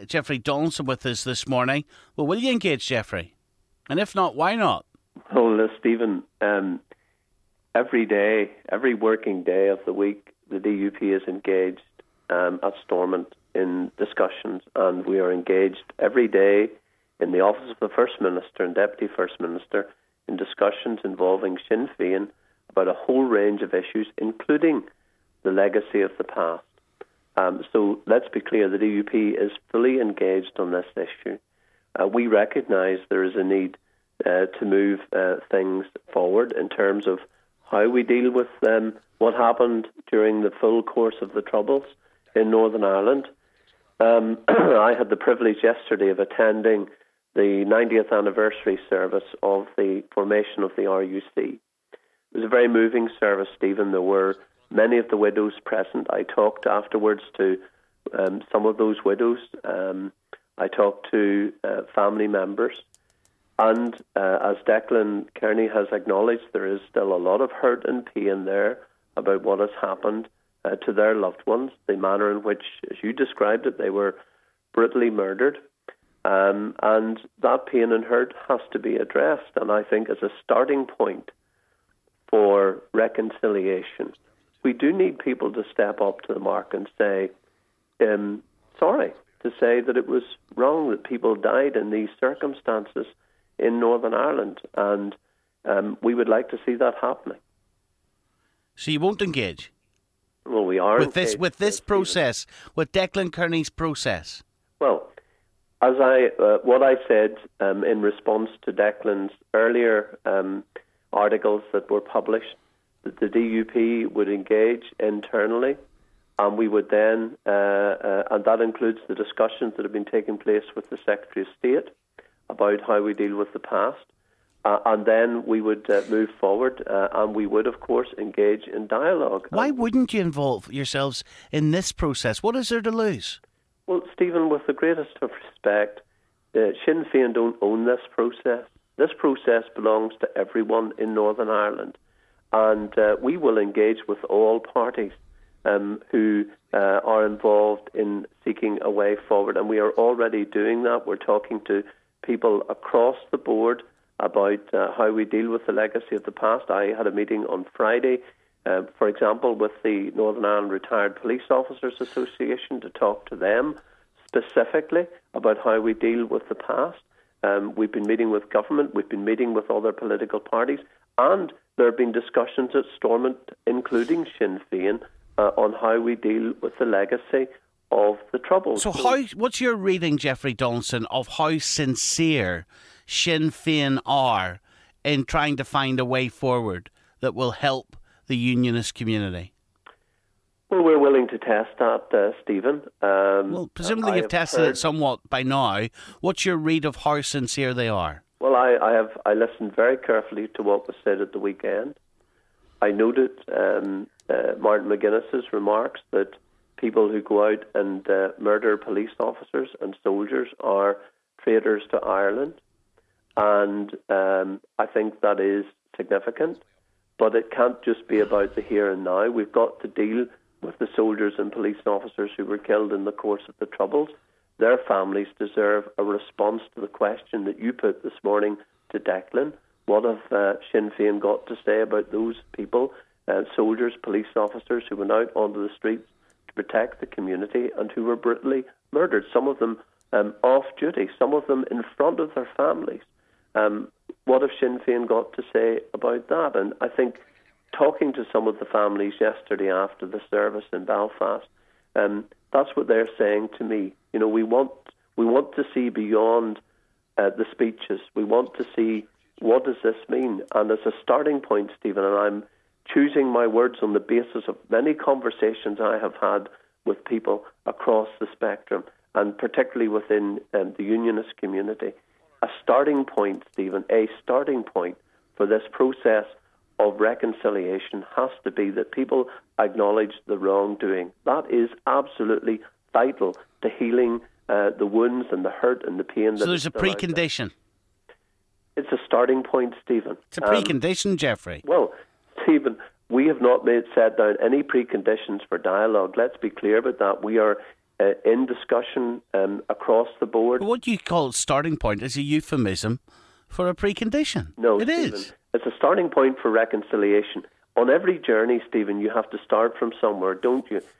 Jeffrey Donaldson with us this morning. Well, will you engage, Jeffrey? And if not, why not? Well, Stephen, every day, every working day of the week, the DUP is engaged at Stormont in discussions, and we are engaged every day in the office of the First Minister and Deputy First Minister in discussions involving Sinn Féin about a whole range of issues, including the legacy of the past. So let's be clear, the DUP is fully engaged on this issue. We recognise there is a need to move things forward in terms of how we deal with what happened during the full course of the Troubles in Northern Ireland. I had the privilege yesterday of attending the 90th anniversary service of the formation of the RUC. It was a very moving service, Stephen. There were many of the widows present. I talked afterwards to some of those widows. I talked to family members. And as Declan Kearney has acknowledged, there is still a lot of hurt and pain there about what has happened to their loved ones, the manner in which, as you described it, they were brutally murdered. And that pain and hurt has to be addressed. And I think as a starting point for reconciliation, we do need people to step up to the mark and say, sorry, to say that it was wrong that people died in these circumstances in Northern Ireland. And we would like to see that happening. So you won't engage? Well, we are with this process, with Declan Kearney's process. Well, as what I said in response to Declan's earlier articles that were published, that the DUP would engage internally, and we would then, and that includes the discussions that have been taking place with the Secretary of State about how we deal with the past. And then we would move forward, and we would, of course, engage in dialogue. Why wouldn't you involve yourselves in this process? What is there to lose? Well, Stephen, with the greatest of respect, Sinn Féin don't own this process. This process belongs to everyone in Northern Ireland. And we will engage with all parties who are involved in seeking a way forward. And we are already doing that. We're talking to people across the board about how we deal with the legacy of the past. I had a meeting on Friday, for example, with the Northern Ireland Retired Police Officers Association to talk to them specifically about how we deal with the past. We've been meeting with government, we've been meeting with other political parties, and there have been discussions at Stormont, including Sinn Féin, on how we deal with the legacy of the Troubles. So what's your reading, Jeffrey Donaldson, of how sincere Sinn Féin are in trying to find a way forward that will help the unionist community? Well, we're willing to test that, Stephen. Well, presumably you've tested it somewhat by now. What's your read of how sincere they are? Well, I listened very carefully to what was said at the weekend. I noted Martin McGuinness's remarks that people who go out and murder police officers and soldiers are traitors to Ireland. And I think that is significant. But it can't just be about the here and now. We've got to deal with the soldiers and police officers who were killed in the course of the Troubles. Their families deserve a response to the question that you put this morning to Declan. What have Sinn Féin got to say about those people, soldiers, police officers who went out onto the streets to protect the community and who were brutally murdered, some of them off duty, some of them in front of their families? What have Sinn Féin got to say about that? And I think talking to some of the families yesterday after the service in Belfast, that's what they're saying to me. You know, we want to see beyond the speeches. We want to see what does this mean. And as a starting point, Stephen, and I'm choosing my words on the basis of many conversations I have had with people across the spectrum, and particularly within the unionist community, a starting point, Stephen, a starting point for this process of reconciliation has to be that people acknowledge the wrongdoing. That is absolutely vital to healing the wounds and the hurt and the pain. So there's a precondition. It's a starting point, Stephen. It's a precondition, Jeffrey. Well, Stephen, we have not set down any preconditions for dialogue. Let's be clear about that. We are in discussion across the board. What you call starting point is a euphemism for a precondition. No, it Stephen, is. It's a starting point for reconciliation. On every journey, Stephen, you have to start from somewhere, don't you?